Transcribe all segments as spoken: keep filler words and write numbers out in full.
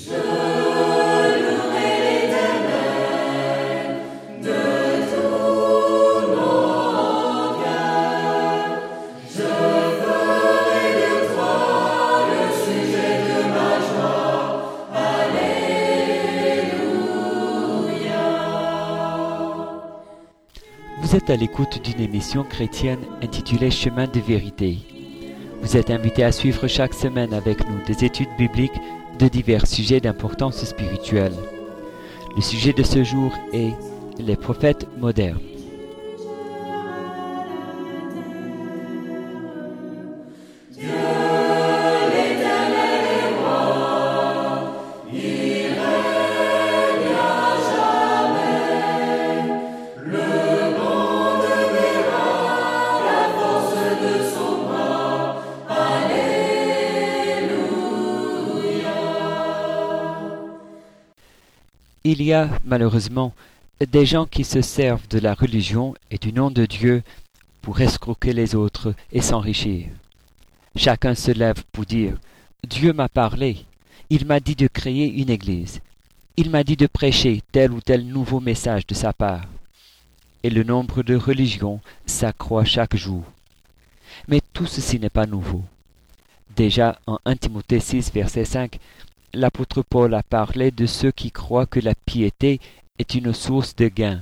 Vous êtes à l'écoute d'une émission chrétienne intitulée Chemin de vérité. Vous êtes invité à suivre chaque semaine avec nous des études bibliques de divers sujets d'importance spirituelle. Le sujet de ce jour est les prophètes modernes. Il y a, malheureusement, des gens qui se servent de la religion et du nom de Dieu pour escroquer les autres et s'enrichir. Chacun se lève pour dire « Dieu m'a parlé, il m'a dit de créer une église, il m'a dit de prêcher tel ou tel nouveau message de sa part. » Et le nombre de religions s'accroît chaque jour. Mais tout ceci n'est pas nouveau. Déjà en premier Timothée six, verset cinq, l'apôtre Paul a parlé de ceux qui croient que la piété est une source de gain.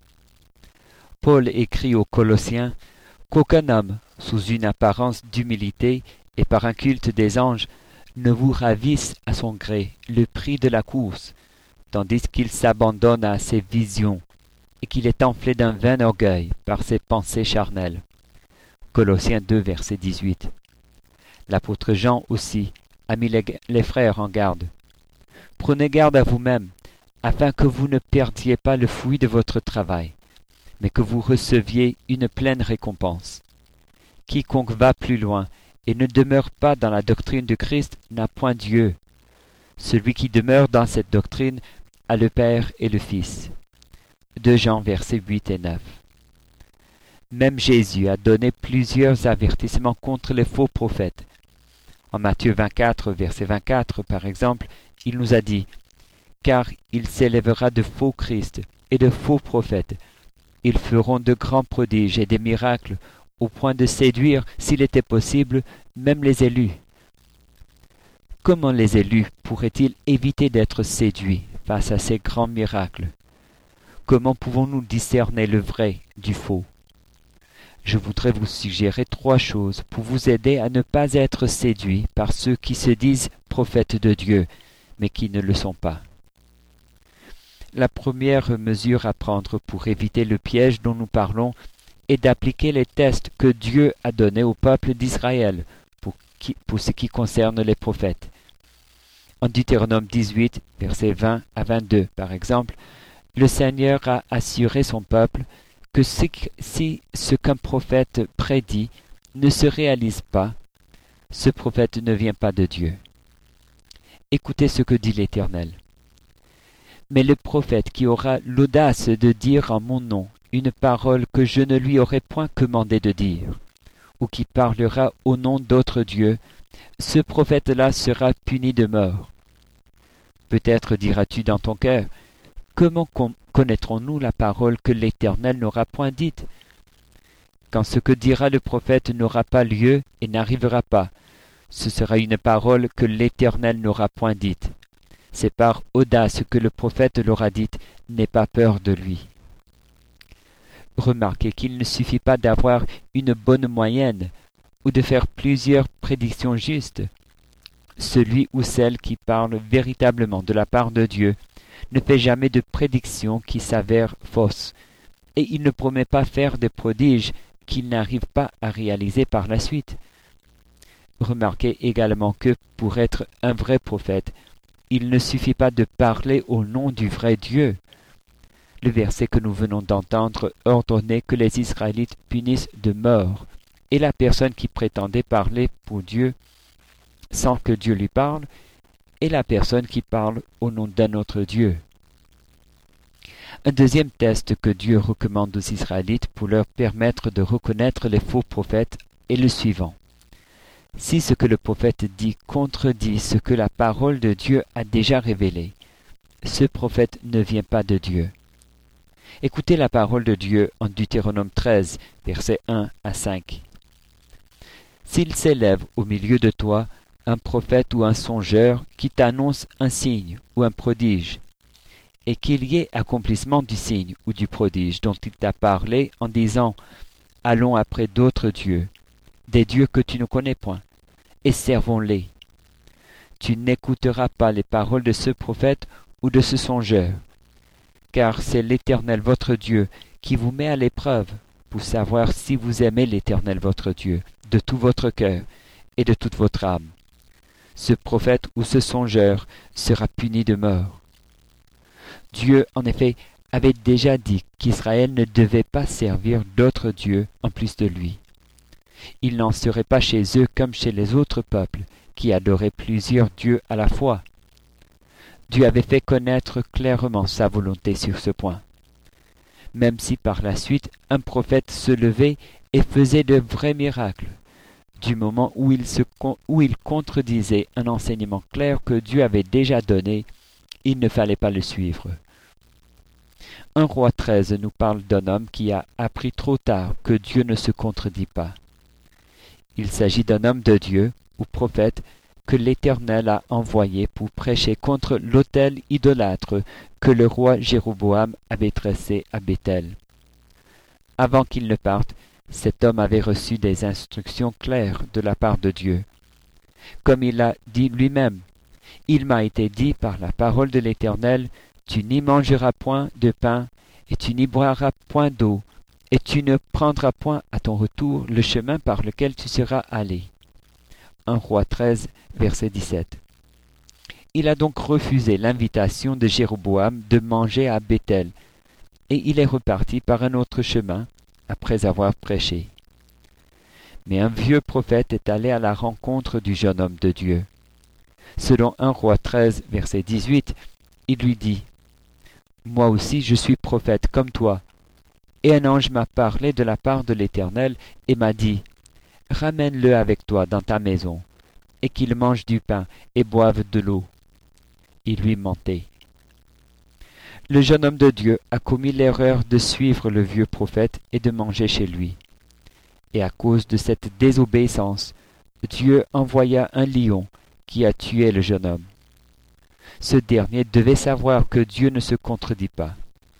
Paul écrit aux Colossiens qu'aucun homme, sous une apparence d'humilité et par un culte des anges, ne vous ravisse à son gré le prix de la course, tandis qu'il s'abandonne à ses visions et qu'il est enflé d'un vain orgueil par ses pensées charnelles. Colossiens deux, verset dix-huit. L'apôtre Jean aussi a mis les, les frères en garde. Prenez garde à vous-même, afin que vous ne perdiez pas le fruit de votre travail, mais que vous receviez une pleine récompense. Quiconque va plus loin et ne demeure pas dans la doctrine de Christ n'a point Dieu. Celui qui demeure dans cette doctrine a le Père et le Fils. deux Jean, versets huit et neuf. Même Jésus a donné plusieurs avertissements contre les faux prophètes. En Matthieu vingt-quatre, verset vingt-quatre, par exemple, il nous a dit « Car il s'élèvera de faux Christ et de faux prophètes. Ils feront de grands prodiges et des miracles, au point de séduire, s'il était possible, même les élus. » Comment les élus pourraient-ils éviter d'être séduits face à ces grands miracles? Comment pouvons-nous discerner le vrai du faux? Je voudrais vous suggérer trois choses pour vous aider à ne pas être séduits par ceux qui se disent prophètes de Dieu, mais qui ne le sont pas. La première mesure à prendre pour éviter le piège dont nous parlons est d'appliquer les tests que Dieu a donnés au peuple d'Israël pour, qui, pour ce qui concerne les prophètes. En Deutéronome dix-huit, versets vingt à vingt-deux, par exemple, le Seigneur a assuré son peuple que si ce qu'un prophète prédit ne se réalise pas, ce prophète ne vient pas de Dieu. Écoutez ce que dit l'Éternel. Mais le prophète qui aura l'audace de dire en mon nom une parole que je ne lui aurais point commandé de dire, ou qui parlera au nom d'autres dieux, ce prophète-là sera puni de mort. Peut-être diras-tu dans ton cœur, comment connaîtrons-nous la parole que l'Éternel n'aura point dite? Quand ce que dira le prophète n'aura pas lieu et n'arrivera pas, ce sera une parole que l'Éternel n'aura point dite. C'est par audace que le prophète l'aura dite, n'aie pas peur de lui. Remarquez qu'il ne suffit pas d'avoir une bonne moyenne ou de faire plusieurs prédictions justes. Celui ou celle qui parle véritablement de la part de Dieu ne fait jamais de prédictions qui s'avèrent fausses, et il ne promet pas faire des prodiges qu'il n'arrive pas à réaliser par la suite. Remarquez également que, pour être un vrai prophète, il ne suffit pas de parler au nom du vrai Dieu. Le verset que nous venons d'entendre ordonnait que les Israélites punissent de mort, et la personne qui prétendait parler pour Dieu sans que Dieu lui parle, et la personne qui parle au nom d'un autre Dieu. Un deuxième test que Dieu recommande aux Israélites pour leur permettre de reconnaître les faux prophètes est le suivant. Si ce que le prophète dit contredit ce que la parole de Dieu a déjà révélé, ce prophète ne vient pas de Dieu. Écoutez la parole de Dieu en Deutéronome treize, versets un à cinq. S'il s'élève au milieu de toi un prophète ou un songeur qui t'annonce un signe ou un prodige, et qu'il y ait accomplissement du signe ou du prodige dont il t'a parlé en disant « Allons après d'autres dieux, des dieux que tu ne connais point, et servons-les. » Tu n'écouteras pas les paroles de ce prophète ou de ce songeur, car c'est l'Éternel votre Dieu qui vous met à l'épreuve pour savoir si vous aimez l'Éternel votre Dieu de tout votre cœur et de toute votre âme. Ce prophète ou ce songeur sera puni de mort. Dieu, en effet, avait déjà dit qu'Israël ne devait pas servir d'autres dieux en plus de lui. Il n'en serait pas chez eux comme chez les autres peuples, qui adoraient plusieurs dieux à la fois. Dieu avait fait connaître clairement sa volonté sur ce point. Même si par la suite un prophète se levait et faisait de vrais miracles, du moment où il, se, où il contredisait un enseignement clair que Dieu avait déjà donné, il ne fallait pas le suivre. un Roi treize nous parle d'un homme qui a appris trop tard que Dieu ne se contredit pas. Il s'agit d'un homme de Dieu, ou prophète, que l'Éternel a envoyé pour prêcher contre l'autel idolâtre que le roi Jéroboam avait dressé à Béthel. Avant qu'il ne parte, cet homme avait reçu des instructions claires de la part de Dieu. Comme il l'a dit lui-même, « Il m'a été dit par la parole de l'Éternel, tu n'y mangeras point de pain, et tu n'y boiras point d'eau, et tu ne prendras point à ton retour le chemin par lequel tu seras allé. » un Roi treize, verset dix-sept. Il a donc refusé l'invitation de Jéroboam de manger à Béthel, et il est reparti par un autre chemin, après avoir prêché. Mais un vieux prophète est allé à la rencontre du jeune homme de Dieu. Selon un Roi treize, verset dix-huit, il lui dit « Moi aussi je suis prophète comme toi. Et un ange m'a parlé de la part de l'Éternel et m'a dit « Ramène-le avec toi dans ta maison, et qu'il mange du pain et boive de l'eau. » Il lui mentait. Le jeune homme de Dieu a commis l'erreur de suivre le vieux prophète et de manger chez lui. Et à cause de cette désobéissance, Dieu envoya un lion qui a tué le jeune homme. Ce dernier devait savoir que Dieu ne se contredit pas.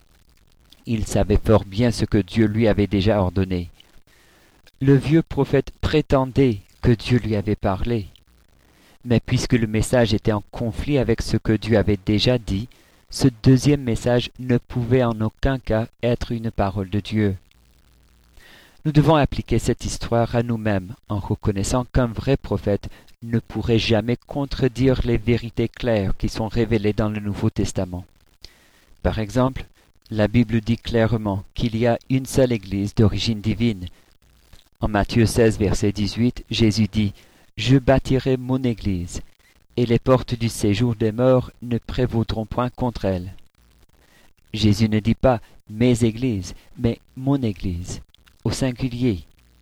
Il savait fort bien ce que Dieu lui avait déjà ordonné. Le vieux prophète prétendait que Dieu lui avait parlé. Mais puisque le message était en conflit avec ce que Dieu avait déjà dit, ce deuxième message ne pouvait en aucun cas être une parole de Dieu. Nous devons appliquer cette histoire à nous-mêmes en reconnaissant qu'un vrai prophète ne pourrait jamais contredire les vérités claires qui sont révélées dans le Nouveau Testament. Par exemple, la Bible dit clairement qu'il y a une seule Église d'origine divine. En Matthieu seize, verset dix-huit, Jésus dit « Je bâtirai mon Église, et les portes du séjour des morts ne prévaudront point contre elle. » Jésus ne dit pas « mes églises », mais « mon Église », au singulier.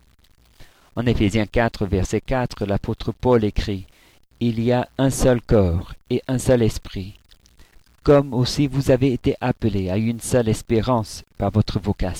En Éphésiens quatre, verset quatre, l'apôtre Paul écrit « Il y a un seul corps et un seul esprit, comme aussi vous avez été appelés à une seule espérance par votre vocation. »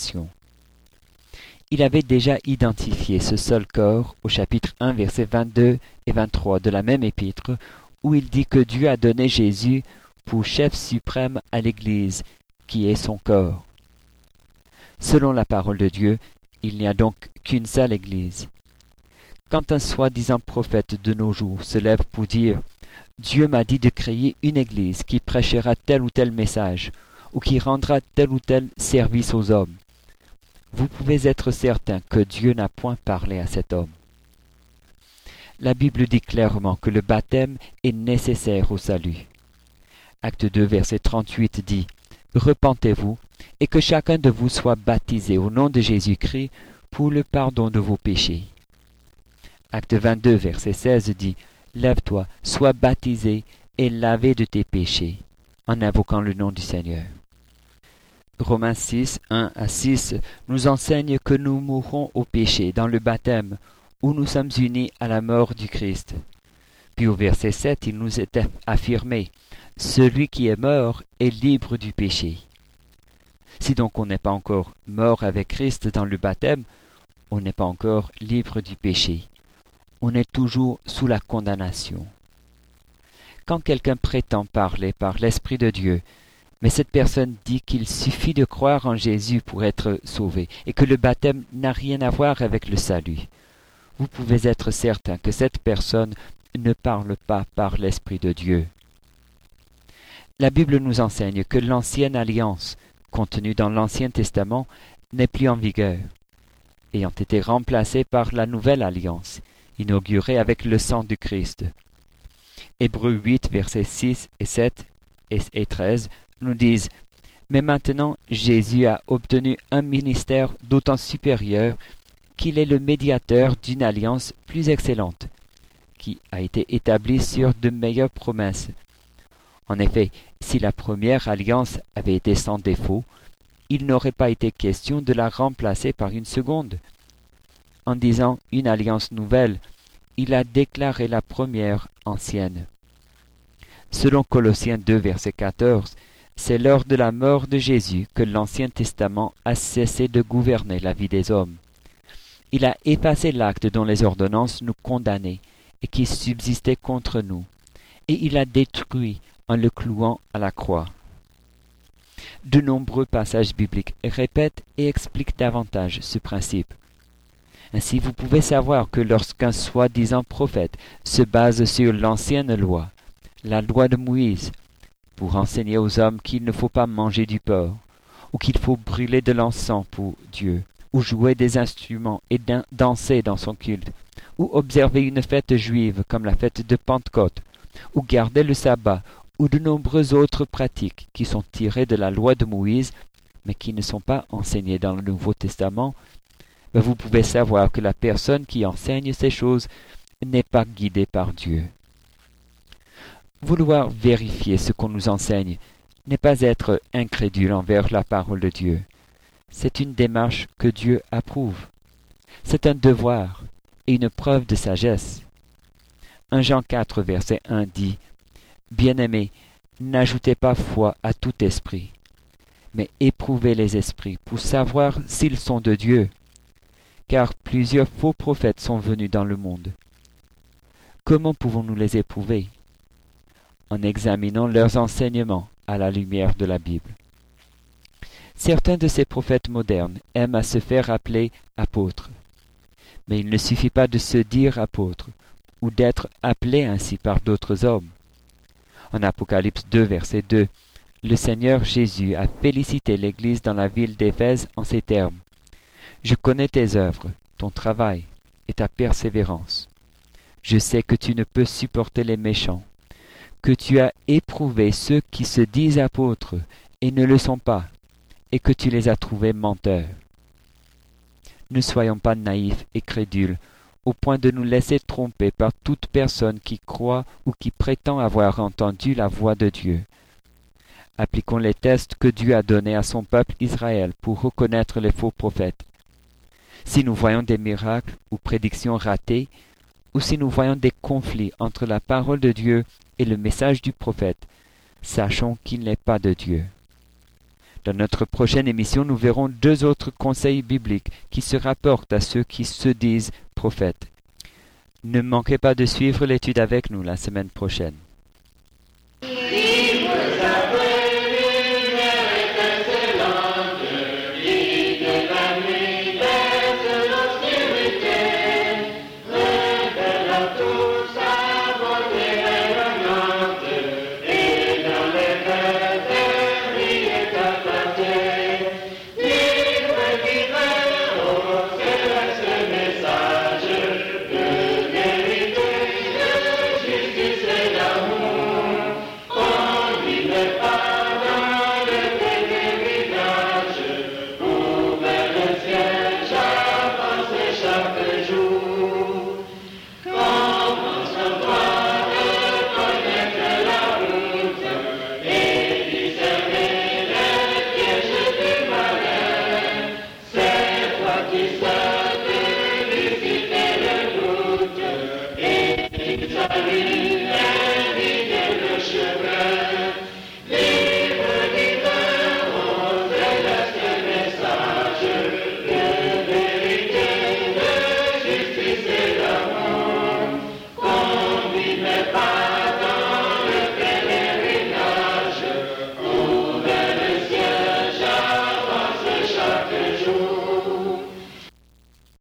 Il avait déjà identifié ce seul corps au chapitre un, versets vingt-deux et vingt-trois de la même épître, où il dit que Dieu a donné Jésus pour chef suprême à l'Église, qui est son corps. Selon la parole de Dieu, il n'y a donc qu'une seule Église. Quand un soi-disant prophète de nos jours se lève pour dire « Dieu m'a dit de créer une Église qui prêchera tel ou tel message, ou qui rendra tel ou tel service aux hommes », vous pouvez être certain que Dieu n'a point parlé à cet homme. La Bible dit clairement que le baptême est nécessaire au salut. Acte deux, verset trente-huit dit « Repentez-vous, et que chacun de vous soit baptisé au nom de Jésus-Christ pour le pardon de vos péchés. » Acte vingt-deux, verset seize dit « Lève-toi, sois baptisé et lavé de tes péchés, en invoquant le nom du Seigneur. » Romains six, un à six nous enseigne que nous mourrons au péché dans le baptême, où nous sommes unis à la mort du Christ. Puis au verset sept, il nous est affirmé « Celui qui est mort est libre du péché ». Si donc on n'est pas encore mort avec Christ dans le baptême, on n'est pas encore libre du péché. On est toujours sous la condamnation. Quand quelqu'un prétend parler par l'Esprit de Dieu, mais cette personne dit qu'il suffit de croire en Jésus pour être sauvé et que le baptême n'a rien à voir avec le salut, vous pouvez être certain que cette personne ne parle pas par l'Esprit de Dieu. La Bible nous enseigne que l'ancienne alliance, contenue dans l'Ancien Testament, n'est plus en vigueur, ayant été remplacée par la nouvelle alliance, inaugurée avec le sang du Christ. Hébreux huit, versets six et sept et treize nous disent « Mais maintenant Jésus a obtenu un ministère d'autant supérieur qu'il est le médiateur d'une alliance plus excellente, qui a été établie sur de meilleures promesses. En effet, si la première alliance avait été sans défaut, il n'aurait pas été question de la remplacer par une seconde. En disant une alliance nouvelle, il a déclaré la première ancienne. Selon Colossiens deux, verset quatorze, c'est lors de la mort de Jésus que l'Ancien Testament a cessé de gouverner la vie des hommes. Il a effacé l'acte dont les ordonnances nous condamnaient et qui subsistait contre nous, et il a détruit en le clouant à la croix. De nombreux passages bibliques répètent et expliquent davantage ce principe. Ainsi, vous pouvez savoir que lorsqu'un soi-disant prophète se base sur l'ancienne loi, la loi de Moïse, pour enseigner aux hommes qu'il ne faut pas manger du porc, ou qu'il faut brûler de l'encens pour Dieu, ou jouer des instruments et danser dans son culte, ou observer une fête juive comme la fête de Pentecôte, ou garder le sabbat, ou de nombreuses autres pratiques qui sont tirées de la loi de Moïse, mais qui ne sont pas enseignées dans le Nouveau Testament, ben vous pouvez savoir que la personne qui enseigne ces choses n'est pas guidée par Dieu. Vouloir vérifier ce qu'on nous enseigne n'est pas être incrédule envers la parole de Dieu. C'est une démarche que Dieu approuve. C'est un devoir et une preuve de sagesse. un Jean quatre, verset un dit « Bien-aimés, n'ajoutez pas foi à tout esprit, mais éprouvez les esprits pour savoir s'ils sont de Dieu, car plusieurs faux prophètes sont venus dans le monde. Comment pouvons-nous les éprouver ? En examinant leurs enseignements à la lumière de la Bible. Certains de ces prophètes modernes aiment à se faire appeler apôtres. Mais il ne suffit pas de se dire apôtre, ou d'être appelé ainsi par d'autres hommes. En Apocalypse deux, verset deux, le Seigneur Jésus a félicité l'Église dans la ville d'Éphèse en ces termes. « Je connais tes œuvres, ton travail et ta persévérance. Je sais que tu ne peux supporter les méchants, que tu as éprouvé ceux qui se disent apôtres et ne le sont pas, et que tu les as trouvés menteurs. Ne soyons pas naïfs et crédules, au point de nous laisser tromper par toute personne qui croit ou qui prétend avoir entendu la voix de Dieu. Appliquons les tests que Dieu a donnés à son peuple Israël pour reconnaître les faux prophètes. Si nous voyons des miracles ou prédictions ratées, ou si nous voyons des conflits entre la parole de Dieu et le message du prophète, sachons qu'il n'est pas de Dieu. Dans notre prochaine émission, nous verrons deux autres conseils bibliques qui se rapportent à ceux qui se disent prophètes. Ne manquez pas de suivre l'étude avec nous la semaine prochaine.